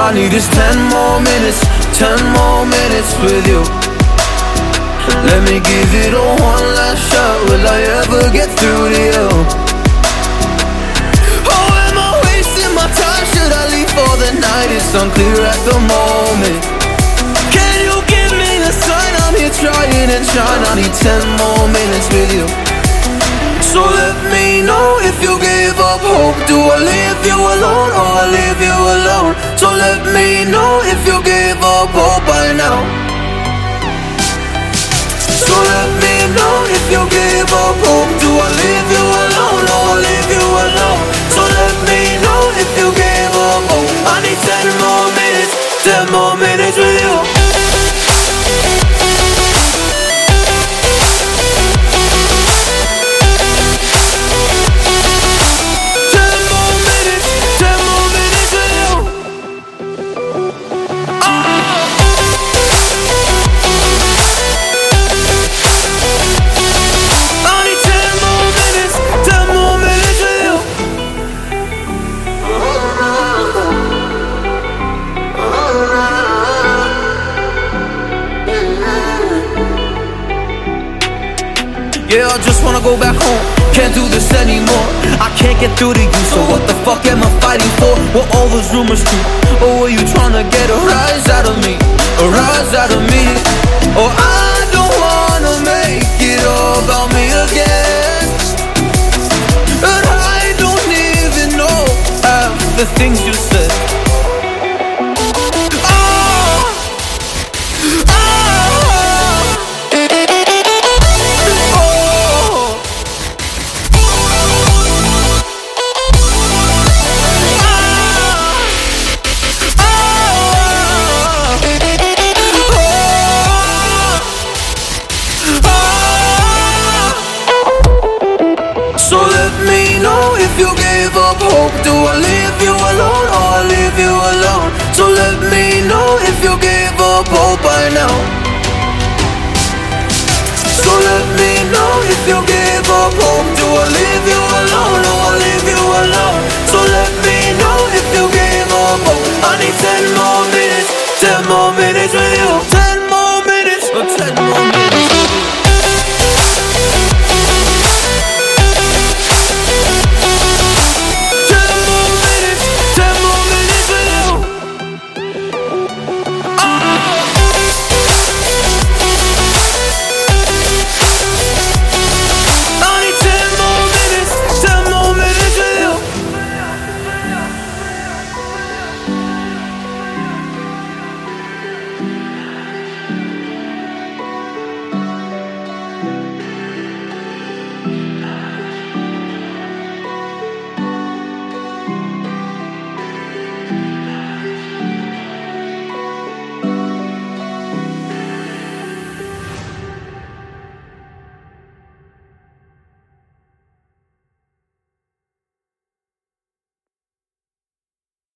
I need is 10 more minutes, 10 more minutes with you. Let me give it a one last shot. Will I ever get through to you? Oh, am I wasting my time? Should I leave for the night? It's unclear at the moment. Can you give me a sign? I'm here trying and trying. I need 10 more minutes with you. So let me know if you give up hope. Do I leave you alone or I leave you alone? So let me know if you give up hope by now. So let me know if you give up hope. Do I leave you alone or I leave you alone? So let me know if you give up hope. I need 10 more minutes, 10 more minutes with you. Yeah, I just wanna go back home. Can't do this anymore. I can't get through to you, so what the fuck am I fighting for? Were all those rumors true? Or were you trying to get a rise out of me? A rise out of me? Or I don't wanna make it all about me again. And I don't even know half the things you said. So let me know if you gave up hope. Do I leave you alone or I leave you alone? So let me know if you gave up hope by now. So let me know if you gave up hope. Do I leave you alone?